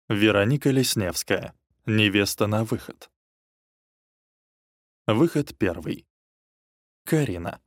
Вероника Лесневская. Невеста на выход. Выход первый. Карина.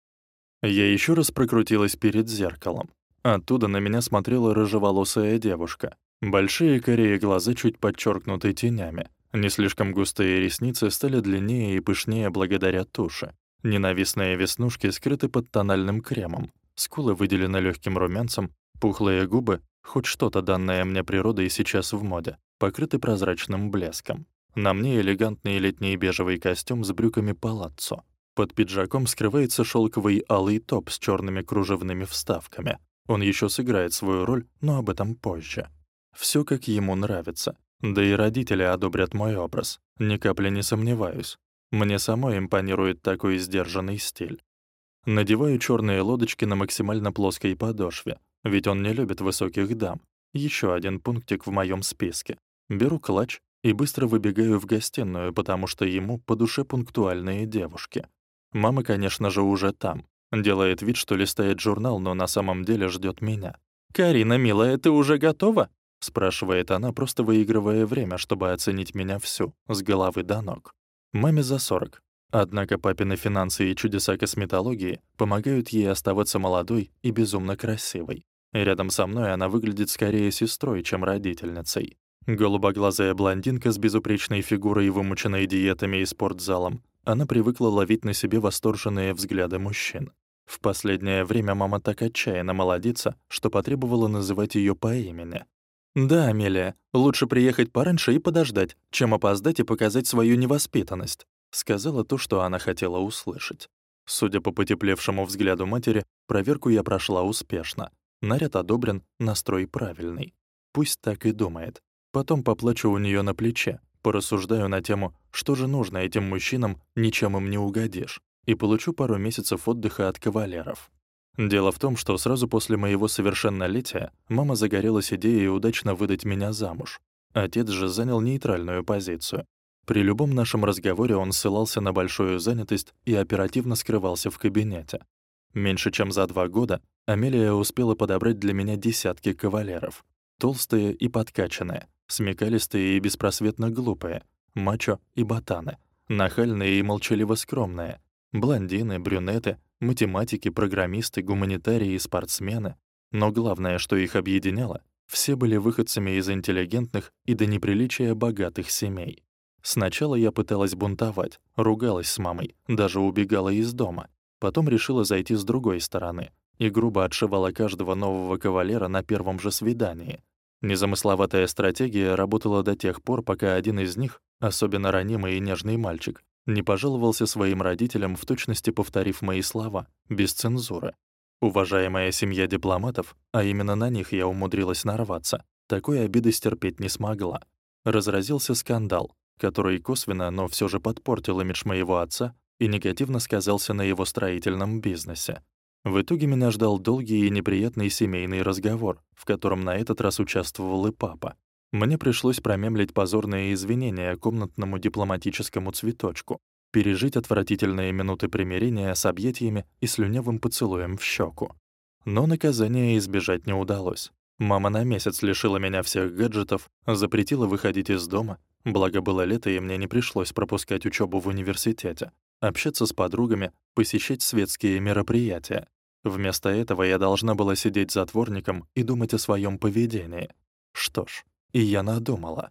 Я ещё раз прокрутилась перед зеркалом. Оттуда на меня смотрела рыжеволосая девушка. Большие карие глаза чуть подчеркнуты тенями. Не слишком густые ресницы стали длиннее и пышнее благодаря туши. Ненавистные веснушки скрыты под тональным кремом. Скулы выделены лёгким румянцем, пухлые губы, хоть что-то данное мне природой сейчас в моде, покрыты прозрачным блеском. На мне элегантный летний бежевый костюм с брюками палаццо. Под пиджаком скрывается шёлковый алый топ с чёрными кружевными вставками. Он ещё сыграет свою роль, но об этом позже. Всё как ему нравится. Да и родители одобрят мой образ. Ни капли не сомневаюсь. Мне самой импонирует такой сдержанный стиль. Надеваю чёрные лодочки на максимально плоской подошве, ведь он не любит высоких дам. Ещё один пунктик в моём списке. Беру клатч и быстро выбегаю в гостиную, потому что ему по душе пунктуальные девушки. Мама, конечно же, уже там. Делает вид, что листает журнал, но на самом деле ждёт меня. «Карина, милая, ты уже готова?» — спрашивает она, просто выигрывая время, чтобы оценить меня всю, с головы до ног. Маме за 40. Однако папины финансы и чудеса косметологии помогают ей оставаться молодой и безумно красивой. Рядом со мной она выглядит скорее сестрой, чем родительницей. Голубоглазая блондинка с безупречной фигурой, вымученной диетами и спортзалом. Она привыкла ловить на себе восторженные взгляды мужчин. В последнее время мама так отчаянно молодится, что потребовала называть её по имени. «Да, Амелия, лучше приехать пораньше и подождать, чем опоздать и показать свою невоспитанность», сказала то, что она хотела услышать. Судя по потеплевшему взгляду матери, проверку я прошла успешно. Наряд одобрен, настрой правильный. Пусть так и думает. Потом поплачу у неё на плече, порассуждаю на тему, что же нужно этим мужчинам, ничем им не угодишь, и получу пару месяцев отдыха от кавалеров. Дело в том, что сразу после моего совершеннолетия мама загорелась идеей удачно выдать меня замуж. Отец же занял нейтральную позицию. При любом нашем разговоре он ссылался на большую занятость и оперативно скрывался в кабинете. Меньше чем за 2 года Амелия успела подобрать для меня десятки кавалеров. Толстые и подкачанные, смекалистые и беспросветно глупые, мачо и ботаны, нахальные и молчаливо скромные, блондины, брюнеты, математики, программисты, гуманитарии и спортсмены. Но главное, что их объединяло, все были выходцами из интеллигентных и до неприличия богатых семей. Сначала я пыталась бунтовать, ругалась с мамой, даже убегала из дома. Потом решила зайти с другой стороны и грубо отшивала каждого нового кавалера на первом же свидании. Незамысловатая стратегия работала до тех пор, пока один из них, особенно ранимый и нежный мальчик, не пожаловался своим родителям, в точности повторив мои слова, без цензуры. Уважаемая семья дипломатов, а именно на них я умудрилась нарваться, такой обиды стерпеть не смогла. Разразился скандал, который косвенно, но всё же подпортил имидж моего отца и негативно сказался на его строительном бизнесе. В итоге меня ждал долгий и неприятный семейный разговор, в котором на этот раз участвовал и папа. Мне пришлось промямлить позорные извинения комнатному дипломатическому цветочку, пережить отвратительные минуты примирения с объятиями и слюнявым поцелуем в щеку. Но наказания избежать не удалось. Мама на месяц лишила меня всех гаджетов, запретила выходить из дома, благо было лето, и мне не пришлось пропускать учебу в университете, общаться с подругами, посещать светские мероприятия. Вместо этого я должна была сидеть затворником и думать о своем поведении. Что ж, и я надумала.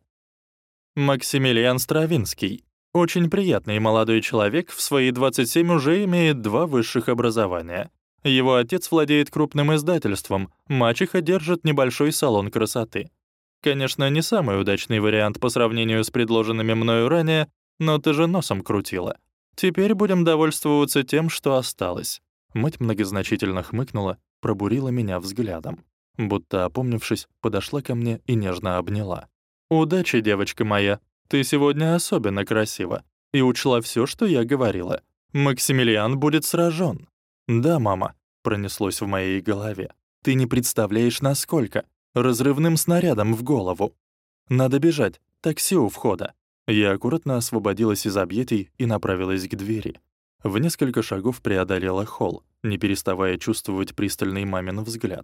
Максимилиан Стравинский. Очень приятный молодой человек, в свои 27 уже имеет 2 высших образования. Его отец владеет крупным издательством, мачеха держит небольшой салон красоты. Конечно, не самый удачный вариант по сравнению с предложенными мною ранее, но ты же носом крутила. Теперь будем довольствоваться тем, что осталось. Мать многозначительно хмыкнула, пробурила меня взглядом. Будто опомнившись, подошла ко мне и нежно обняла. «Удачи, девочка моя, ты сегодня особенно красива и учла всё, что я говорила. Максимилиан будет сражён». «Да, мама», — пронеслось в моей голове. «Ты не представляешь, насколько. Разрывным снарядом в голову. Надо бежать, такси у входа». Я аккуратно освободилась из объятий и направилась к двери. В несколько шагов преодолела холл, не переставая чувствовать пристальный мамин взгляд.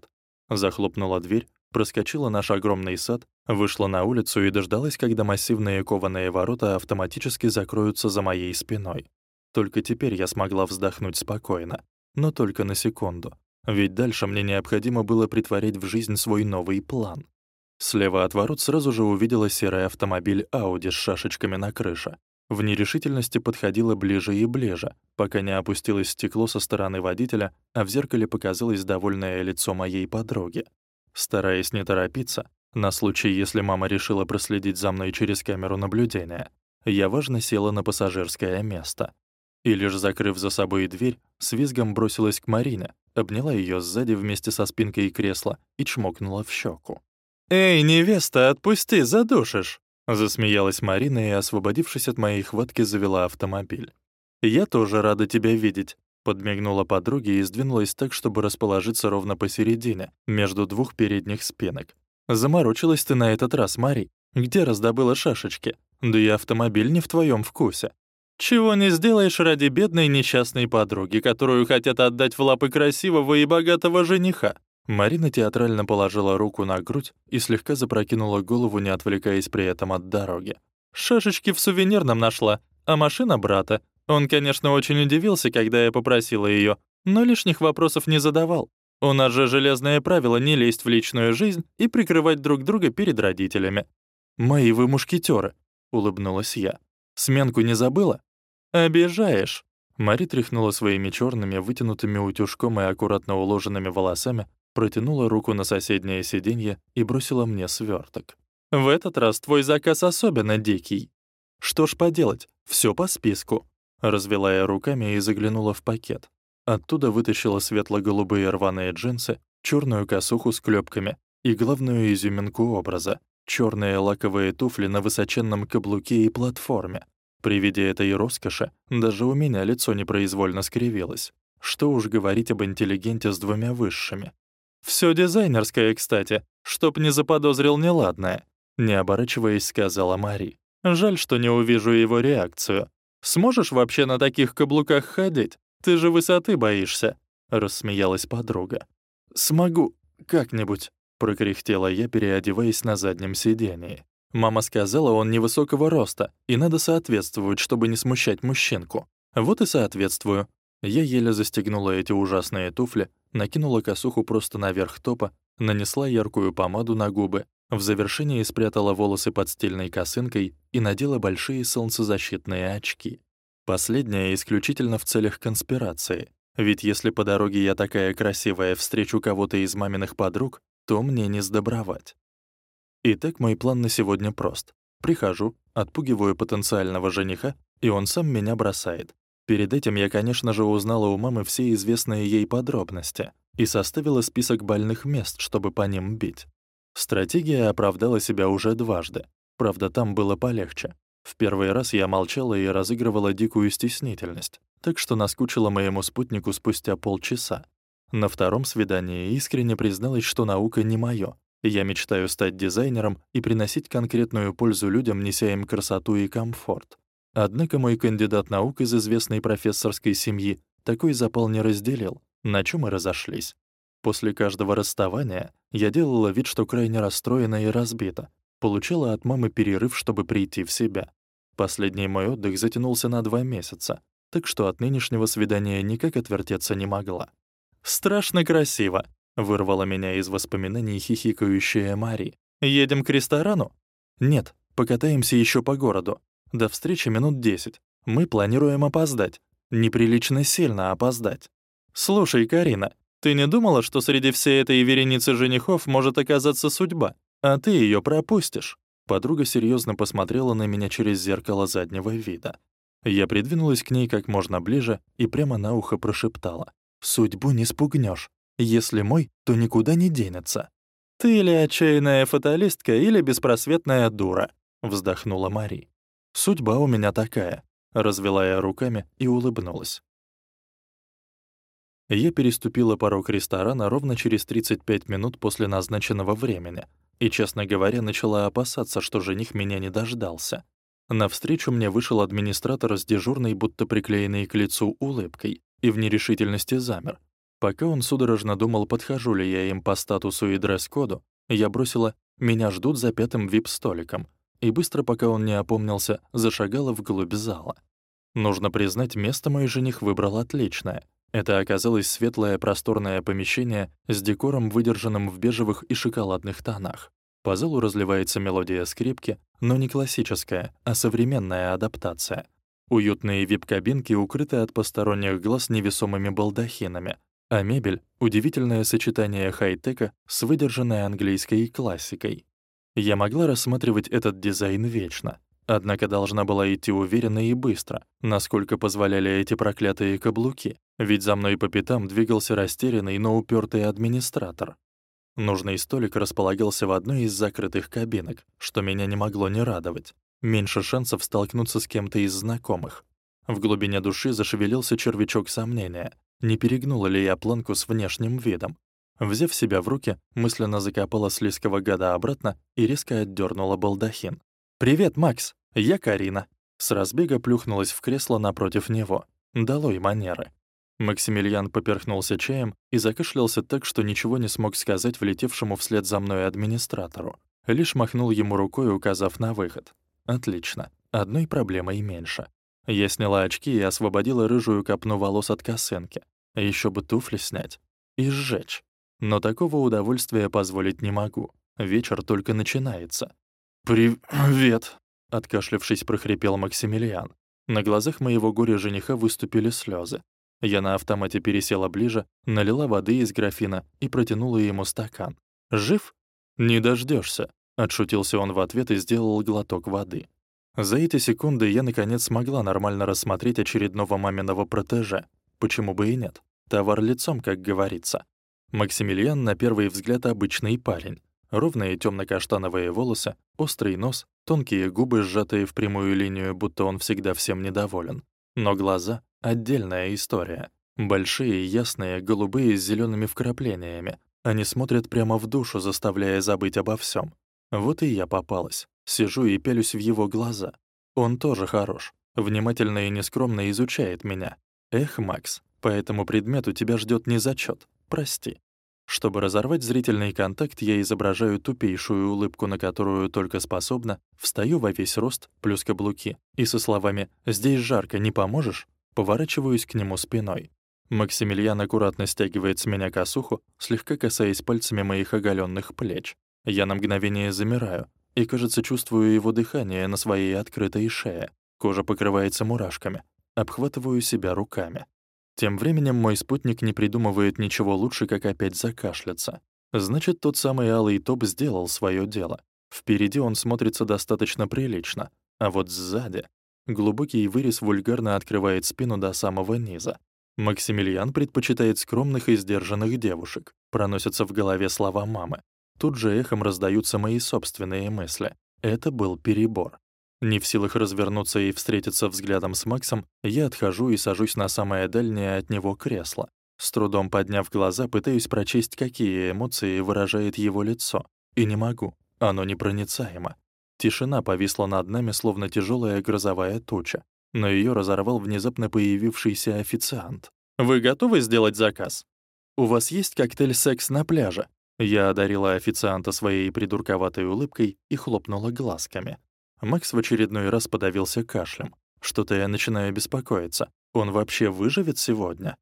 Захлопнула дверь, проскочила наш огромный сад, вышла на улицу и дождалась, когда массивные кованые ворота автоматически закроются за моей спиной. Только теперь я смогла вздохнуть спокойно, но только на секунду. Ведь дальше мне необходимо было притворить в жизнь свой новый план. Слева от ворот сразу же увидела серый автомобиль Audi с шашечками на крыше. В нерешительности подходила ближе и ближе, пока не опустилось стекло со стороны водителя, а в зеркале показалось довольное лицо моей подруги. Стараясь не торопиться, на случай, если мама решила проследить за мной через камеру наблюдения, я важно села на пассажирское место. И лишь закрыв за собой дверь, с визгом бросилась к Марине, обняла её сзади вместе со спинкой кресла и чмокнула в щеку. «Эй, невеста, отпусти, задушишь!» Засмеялась Марина и, освободившись от моей хватки, завела автомобиль. «Я тоже рада тебя видеть», — подмигнула подруге и сдвинулась так, чтобы расположиться ровно посередине, между двух передних спинок. «Заморочилась ты на этот раз, Мари. Где раздобыла шашечки? Да и автомобиль не в твоем вкусе. Чего не сделаешь ради бедной несчастной подруги, которую хотят отдать в лапы красивого и богатого жениха». Марина театрально положила руку на грудь и слегка запрокинула голову, не отвлекаясь при этом от дороги. «Шашечки в сувенирном нашла, а машина брата. Он, конечно, очень удивился, когда я попросила её, но лишних вопросов не задавал. У нас же железное правило не лезть в личную жизнь и прикрывать друг друга перед родителями». «Мои вы мушкетёры», — улыбнулась я. «Сменку не забыла?» «Обижаешь». Мари тряхнула своими чёрными, вытянутыми утюжком и аккуратно уложенными волосами, протянула руку на соседнее сиденье и бросила мне свёрток. «В этот раз твой заказ особенно дикий». «Что ж поделать, всё по списку». Развела я руками и заглянула в пакет. Оттуда вытащила светло-голубые рваные джинсы, чёрную косуху с клёпками и главную изюминку образа — чёрные лаковые туфли на высоченном каблуке и платформе. При виде этой роскоши даже у меня лицо непроизвольно скривилось. Что уж говорить об интеллигенте с двумя высшими. «Всё дизайнерское, кстати, чтоб не заподозрил неладное», — не оборачиваясь, сказала Мари. «Жаль, что не увижу его реакцию. Сможешь вообще на таких каблуках ходить? Ты же высоты боишься», — рассмеялась подруга. «Смогу как-нибудь», — прокряхтела я, переодеваясь на заднем сидении. Мама сказала, он невысокого роста, и надо соответствовать, чтобы не смущать мужчинку. Вот и соответствую. Я еле застегнула эти ужасные туфли, накинула косуху просто наверх топа, нанесла яркую помаду на губы, в завершении спрятала волосы под стильной косынкой и надела большие солнцезащитные очки. Последнее исключительно в целях конспирации. Ведь если по дороге я такая красивая встречу кого-то из маминых подруг, то мне не сдобровать. Итак, мой план на сегодня прост. Прихожу, отпугиваю потенциального жениха, и он сам меня бросает. Перед этим я, конечно же, узнала у мамы все известные ей подробности и составила список больных мест, чтобы по ним бить. Стратегия оправдала себя уже дважды. Правда, там было полегче. В первый раз я молчала и разыгрывала дикую стеснительность, так что наскучила моему спутнику спустя полчаса. На втором свидании искренне призналась, что наука не моё. Я мечтаю стать дизайнером и приносить конкретную пользу людям, неся им красоту и комфорт. Однако мой кандидат наук из известной профессорской семьи такой запал не разделил, на чём и разошлись. После каждого расставания я делала вид, что крайне расстроена и разбита, получила от мамы перерыв, чтобы прийти в себя. Последний мой отдых затянулся на 2 месяца, так что от нынешнего свидания никак отвертеться не могла. «Страшно красиво», — вырвала меня из воспоминаний хихикающая Мари. «Едем к ресторану?» «Нет, покатаемся ещё по городу. До встречи минут 10. Мы планируем опоздать. Неприлично сильно опоздать». «Слушай, Карина, ты не думала, что среди всей этой вереницы женихов может оказаться судьба, а ты её пропустишь?» Подруга серьёзно посмотрела на меня через зеркало заднего вида. Я придвинулась к ней как можно ближе и прямо на ухо прошептала: «Судьбу не спугнёшь. Если мой, то никуда не денется». «Ты или отчаянная фаталистка, или беспросветная дура», — вздохнула Мари. «Судьба у меня такая», — развела я руками и улыбнулась. Я переступила порог ресторана ровно через 35 минут после назначенного времени и, честно говоря, начала опасаться, что жених меня не дождался. Навстречу мне вышел администратор с дежурной, будто приклеенной к лицу улыбкой, и в нерешительности замер. Пока он судорожно думал, подхожу ли я им по статусу и дресс-коду, я бросила «меня ждут за пятым вип-столиком» и быстро, пока он не опомнился, зашагала вглубь зала. Нужно признать, место мой жених выбрал отличное. Это оказалось светлое просторное помещение с декором, выдержанным в бежевых и шоколадных тонах. По залу разливается мелодия скрипки, но не классическая, а современная адаптация. Уютные вип-кабинки укрыты от посторонних глаз невесомыми балдахинами, а мебель — удивительное сочетание хай-тека с выдержанной английской классикой. Я могла рассматривать этот дизайн вечно, однако должна была идти уверенно и быстро, насколько позволяли эти проклятые каблуки, ведь за мной по пятам двигался растерянный, но упертый администратор. Нужный столик располагался в одной из закрытых кабинок, что меня не могло не радовать. Меньше шансов столкнуться с кем-то из знакомых. В глубине души зашевелился червячок сомнения, не перегнула ли я планку с внешним видом. Взяв себя в руки, мысленно закопала слизкого гада обратно и резко отдернула балдахин. «Привет, Макс! Я Карина!» С разбега плюхнулась в кресло напротив него. Долой манеры. Максимилиан поперхнулся чаем и закашлялся так, что ничего не смог сказать влетевшему вслед за мной администратору. Лишь махнул ему рукой, указав на выход. «Отлично. Одной проблемой меньше». Я сняла очки и освободила рыжую копну волос от косынки. Еще бы туфли снять. И сжечь. Но такого удовольствия позволить не могу. Вечер только начинается. «Привет!» — откашлявшись, прохрипел Максимилиан. На глазах моего горя-жениха выступили слезы. Я на автомате пересела ближе, налила воды из графина и протянула ему стакан. «Жив?» «Не дождешься, отшутился он в ответ и сделал глоток воды. За эти секунды я, наконец, смогла нормально рассмотреть очередного маминого протеже. Почему бы и нет? Товар лицом, как говорится. Максимилиан, на первый взгляд, обычный парень. Ровные темно-каштановые волосы, острый нос, тонкие губы, сжатые в прямую линию, будто он всегда всем недоволен. Но глаза — отдельная история. Большие, ясные, голубые с зелеными вкраплениями. Они смотрят прямо в душу, заставляя забыть обо всем. Вот и я попалась. Сижу и пялюсь в его глаза. Он тоже хорош. Внимательно и нескромно изучает меня. Эх, Макс, по этому предмету тебя ждет незачет. Прости. Чтобы разорвать зрительный контакт, я изображаю тупейшую улыбку, на которую только способна, встаю во весь рост, плюс каблуки, и со словами «Здесь жарко, не поможешь?» поворачиваюсь к нему спиной. Максимилиан аккуратно стягивает с меня косуху, слегка касаясь пальцами моих оголенных плеч. Я на мгновение замираю и, кажется, чувствую его дыхание на своей открытой шее. Кожа покрывается мурашками. Обхватываю себя руками. Тем временем мой спутник не придумывает ничего лучше, как опять закашляться. Значит, тот самый алый топ сделал свое дело. Впереди он смотрится достаточно прилично, а вот сзади глубокий вырез вульгарно открывает спину до самого низа. Максимилиан предпочитает скромных и сдержанных девушек. Проносятся в голове слова мамы. Тут же эхом раздаются мои собственные мысли. Это был перебор. Не в силах развернуться и встретиться взглядом с Максом, я отхожу и сажусь на самое дальнее от него кресло. С трудом подняв глаза, пытаюсь прочесть, какие эмоции выражает его лицо. И не могу. Оно непроницаемо. Тишина повисла над нами, словно тяжелая грозовая туча. Но ее разорвал внезапно появившийся официант. «Вы готовы сделать заказ? У вас есть коктейль «Секс на пляже»?» Я одарила официанта своей придурковатой улыбкой и хлопнула глазками. Макс в очередной раз подавился кашлем. Что-то я начинаю беспокоиться. Он вообще выживет сегодня?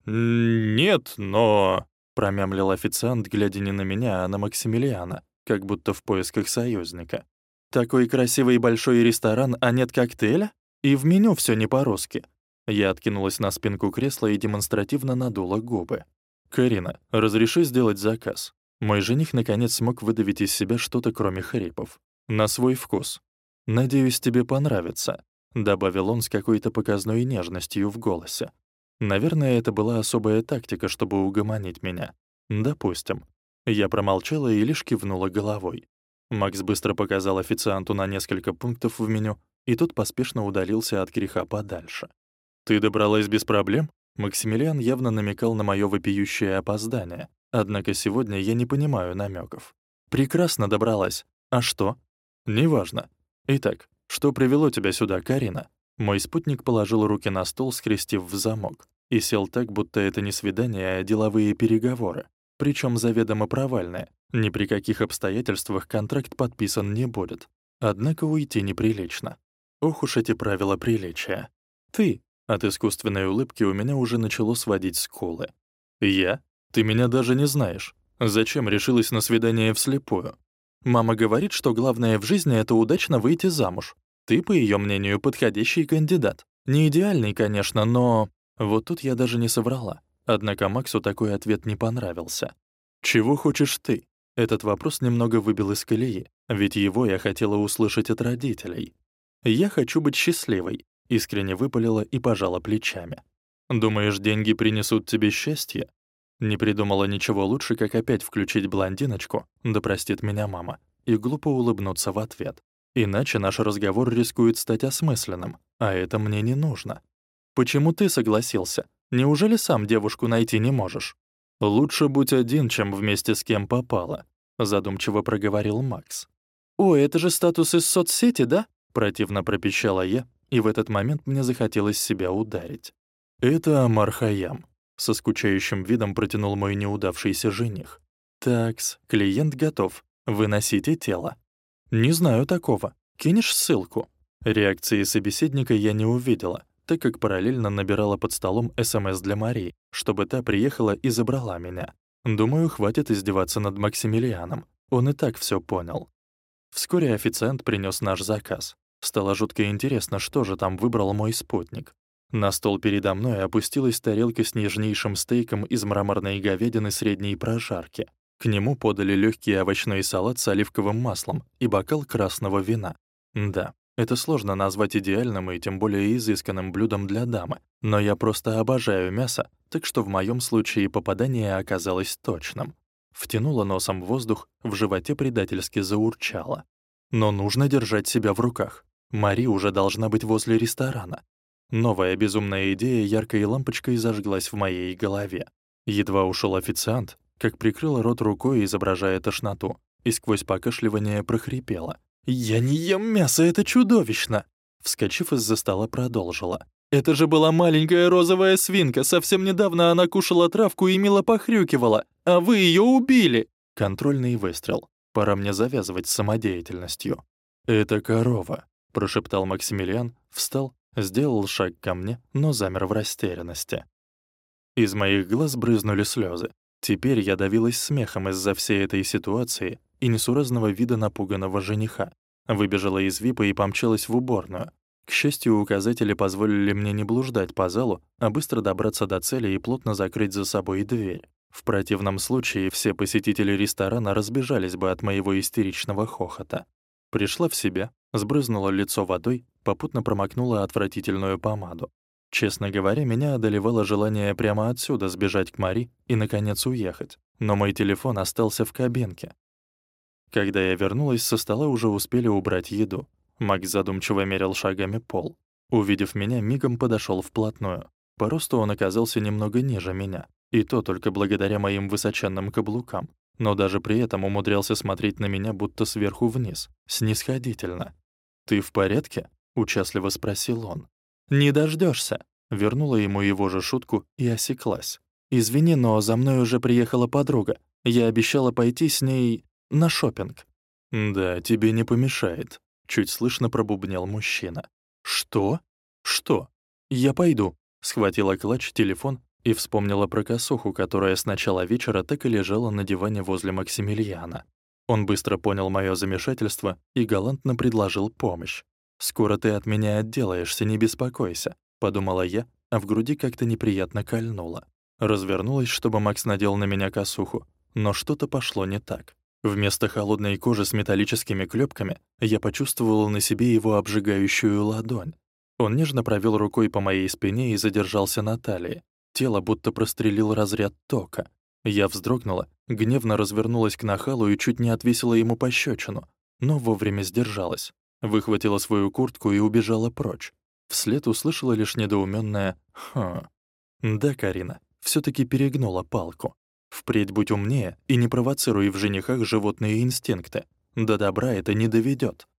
«Нет, но...» — промямлил официант, глядя не на меня, а на Максимилиана, как будто в поисках союзника. «Такой красивый большой ресторан, а нет коктейля? И в меню всё не по-русски». Я откинулась на спинку кресла и демонстративно надула губы. «Карина, разреши сделать заказ». Мой жених наконец смог выдавить из себя что-то, кроме хрипов. «На свой вкус. Надеюсь, тебе понравится», — добавил он с какой-то показной нежностью в голосе. Наверное, это была особая тактика, чтобы угомонить меня. Допустим. Я промолчала и лишь кивнула головой. Макс быстро показал официанту на несколько пунктов в меню, и тот поспешно удалился от греха подальше. «Ты добралась без проблем?» Максимилиан явно намекал на моё вопиющее опоздание, однако сегодня я не понимаю намёков. «Прекрасно добралась. А что?» «Неважно. Итак, что привело тебя сюда, Карина?» Мой спутник положил руки на стол, скрестив в замок. и сел так, будто это не свидание, а деловые переговоры. Причем заведомо провальные. Ни при каких обстоятельствах контракт подписан не будет. Однако уйти неприлично. Ох уж эти правила приличия. Ты. От искусственной улыбки у меня уже начало сводить скулы. Я? Ты меня даже не знаешь. Зачем решилась на свидание вслепую? Мама говорит, что главное в жизни — это удачно выйти замуж. Ты, по её мнению, подходящий кандидат. Не идеальный, конечно, но... Вот тут я даже не соврала. Однако Максу такой ответ не понравился. «Чего хочешь ты?» Этот вопрос немного выбил из колеи, ведь его я хотела услышать от родителей. «Я хочу быть счастливой», — искренне выпалила и пожала плечами. «Думаешь, деньги принесут тебе счастье?» Не придумала ничего лучше, как опять включить блондиночку, да простит меня мама, и глупо улыбнуться в ответ. Иначе наш разговор рискует стать осмысленным, а это мне не нужно. «Почему ты согласился? Неужели сам девушку найти не можешь?» «Лучше будь один, чем вместе с кем попало», — задумчиво проговорил Макс. «Ой, это же статус из соцсети, да?» — противно пропищала я, и в этот момент мне захотелось себя ударить. «Это Омар Хайям», — со скучающим видом протянул мой неудавшийся жених. «Такс, клиент готов. Выносите тело». «Не знаю такого. Кинешь ссылку?» Реакции собеседника я не увидела, так как параллельно набирала под столом СМС для Марии, чтобы та приехала и забрала меня. Думаю, хватит издеваться над Максимилианом. Он и так всё понял. Вскоре официант принёс наш заказ. Стало жутко интересно, что же там выбрал мой спутник. На стол передо мной опустилась тарелка с нежнейшим стейком из мраморной говядины средней прожарки. К нему подали лёгкий овощной салат с оливковым маслом и бокал красного вина. Да, это сложно назвать идеальным и тем более изысканным блюдом для дамы, но я просто обожаю мясо, так что в моём случае попадание оказалось точным. Втянула носом воздух, в животе предательски заурчало. Но нужно держать себя в руках. Мари уже должна быть возле ресторана. Новая безумная идея яркой лампочкой зажглась в моей голове. Едва ушёл официант, как прикрыла рот рукой, изображая тошноту, и сквозь покашливание прохрипела: «Я не ем мясо, это чудовищно!» Вскочив из-за стола, продолжила: «Это же была маленькая розовая свинка, совсем недавно она кушала травку и мило похрюкивала, а вы её убили!» Контрольный выстрел. Пора мне завязывать с самодеятельностью. «Это корова», — прошептал Максимилиан, встал, сделал шаг ко мне, но замер в растерянности. Из моих глаз брызнули слёзы. Теперь я давилась смехом из-за всей этой ситуации и несуразного вида напуганного жениха. Выбежала из ВИПа и помчалась в уборную. К счастью, указатели позволили мне не блуждать по залу, а быстро добраться до цели и плотно закрыть за собой дверь. В противном случае все посетители ресторана разбежались бы от моего истеричного хохота. Пришла в себя, сбрызнула лицо водой, попутно промокнула отвратительную помаду. Честно говоря, меня одолевало желание прямо отсюда сбежать к Мари и, наконец, уехать. Но мой телефон остался в кабинке. Когда я вернулась, со стола уже успели убрать еду. Макс задумчиво мерил шагами пол. Увидев меня, мигом подошёл вплотную. По росту он оказался немного ниже меня, и то только благодаря моим высоченным каблукам. Но даже при этом умудрялся смотреть на меня будто сверху вниз, снисходительно. «Ты в порядке?» — участливо спросил он. «Не дождёшься», — вернула ему его же шутку и осеклась. «Извини, но за мной уже приехала подруга. Я обещала пойти с ней на шопинг». «Да, тебе не помешает», — чуть слышно пробубнил мужчина. «Что? Что? Я пойду», — схватила клатч, телефон и вспомнила про косуху, которая с начала вечера так и лежала на диване возле Максимилиана. Он быстро понял моё замешательство и галантно предложил помощь. «Скоро ты от меня отделаешься, не беспокойся», — подумала я, а в груди как-то неприятно кольнуло. Развернулась, чтобы Макс надел на меня косуху, но что-то пошло не так. Вместо холодной кожи с металлическими клёпками я почувствовала на себе его обжигающую ладонь. Он нежно провёл рукой по моей спине и задержался на талии. Тело будто прострелил разряд тока. Я вздрогнула, гневно развернулась к нахалу и чуть не отвесила ему пощёчину, но вовремя сдержалась. Выхватила свою куртку и убежала прочь. Вслед услышала лишь недоумённое «Хм». Да, Карина, всё-таки перегнула палку. Впредь будь умнее и не провоцируй в женихах животные инстинкты. До добра это не доведёт.